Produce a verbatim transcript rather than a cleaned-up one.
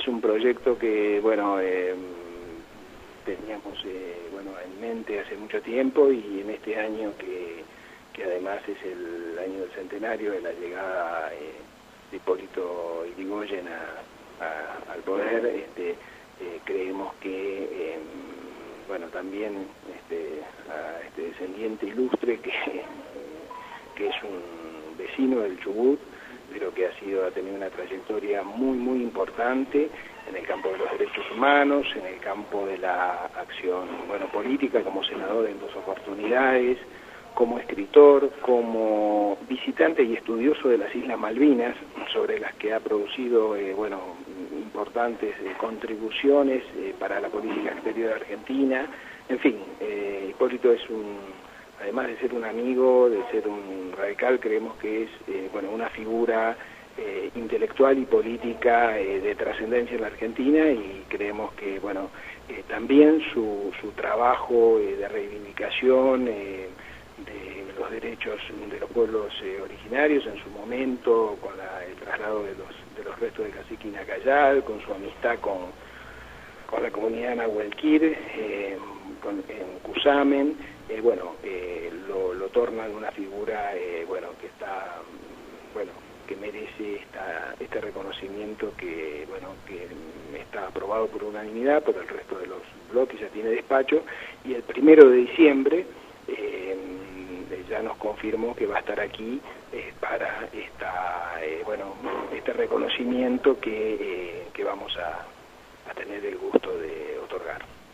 es un proyecto que, bueno, eh, teníamos eh, bueno, en mente hace mucho tiempo, y en este año que, que además es el año del centenario de la llegada eh, de Hipólito Yrigoyen a, a, al poder, este, eh, creemos que, eh, bueno, también este, a este descendiente ilustre que, que es un vecino del Chubut, pero que ha sido ha tenido una trayectoria muy muy importante en el campo de los derechos humanos, en el campo de la acción, bueno, política, como senador en dos oportunidades, como escritor, como visitante y estudioso de las Islas Malvinas, sobre las que ha producido, eh, bueno, importantes eh, contribuciones eh, para la política exterior de Argentina. En fin, eh, Hipólito es un, además de ser un amigo, de ser un radical, creemos que es, eh, bueno, una figura eh, intelectual y política eh, de trascendencia en la Argentina, y creemos que, bueno, eh, también su, su trabajo eh, de reivindicación eh, de los derechos de los pueblos eh, originarios en su momento, con la, el traslado de los, de los restos de Cacique Inacayal, con su amistad con, con la comunidad Nahuelquir, eh, con, en Cusamen, eh, bueno, eh, lo, lo tornan una figura, eh, bueno, que está, bueno, que merece esta, este reconocimiento que, bueno, que está aprobado por unanimidad por el resto de los bloques, ya tiene despacho, y el primero de diciembre eh, ya nos confirmó que va a estar aquí eh, para esta, eh, bueno, este reconocimiento que, eh, que vamos a, a tener el gusto de otorgar.